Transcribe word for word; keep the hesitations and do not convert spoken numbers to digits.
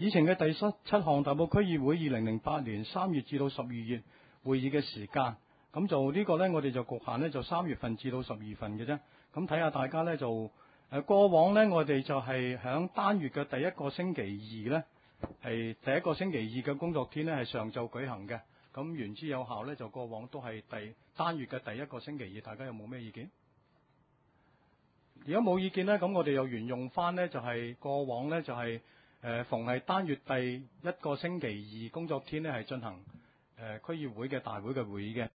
以前嘅第七七項大埔區議會二零零八年三月至到十二月會議嘅時間，咁就呢個呢，我哋就局限呢，就三月份至到十二月份嘅啫。咁睇下大家呢，就誒過往呢，我哋就係響單月嘅第一個星期二呢，係第一個星期二嘅工作天呢，係上晝舉行嘅。咁言之有效呢，就過往都係第單月嘅第一個星期二。大家有冇咩意見？如果冇意見呢，咁我哋又沿用翻呢，就係過往呢，就係誒逢係單月第一個星期二工作天呢，係進行誒區議會嘅大會嘅會議嘅。